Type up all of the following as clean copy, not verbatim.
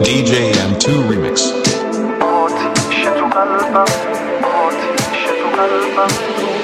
DJ M2 Remix. آتیش تو قلبم، آتیش تو قلبم،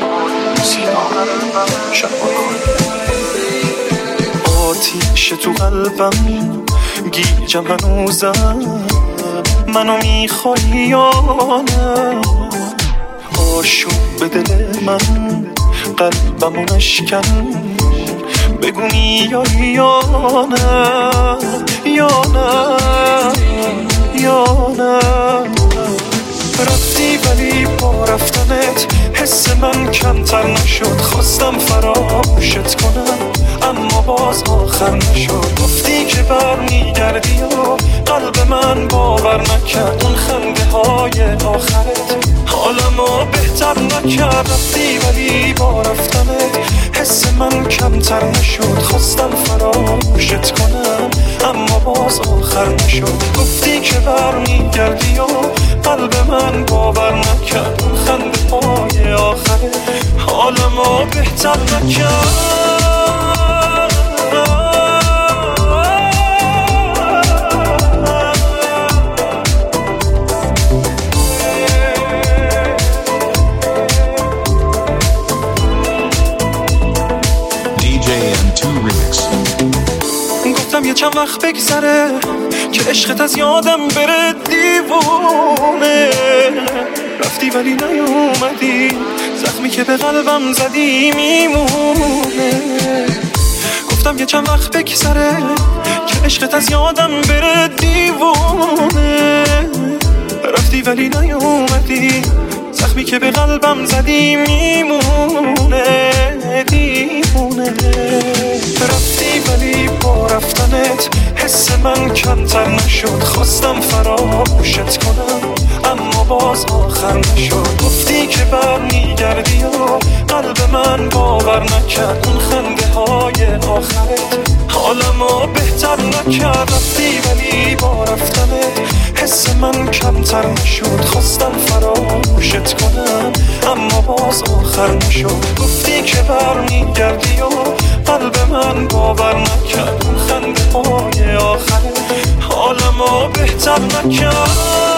آتیش تو قلبم، گیجم هنوزم، منو میخوای یا نه؟ آشوب به دل من، قلبمو نشکن، بگو میایی یا نه، یا نه، یا نه. رفتی ولی با رفتنت حس من کمتر نشد، خواستم فراموشت کنم اما باز آخر نشد. گفتی که برمیگردی و قلب من باور نکرد، اون خنده های آخرت حالمو بهتر نکرد. رفتی ولی با رفتنت حس من کمتر نشد، خواستم فراموشت کنم اما باز آخر نشد. گفتی که برمیگردی و قلب من باور نکرد، اون خنده های آخره حالمو بهتر نکرد. گفتم یه چند وقت بگذره که عشقت از یادم بره دیوونه. رفتی ولی نیومدی، زخمی که به قلبم زدی میمونه. گفتم یه چند وقت بگذره که عشقت از یادم بره دیوونه. رفتی ولی نیومدی، زخمی که به قلبم زدی میمونه، دیوونه. رفتی ولی با رفتنت حس من کمتر نشد، خواستم فراموشت کنم اما باز آخر نشد. گفتی که برمیگردی و قلب من باور نکرد، اون خنده های آخرت حالمو بهتر نکرد. رفتی ولی با رفتنت حس من کمتر نشد، خواستم فراموشت کنم اما باز آخر نشد. گفتی که برمیگردی و قلب من باور نکرد، اون خنده های آخرت حالمو بهتر نکرد.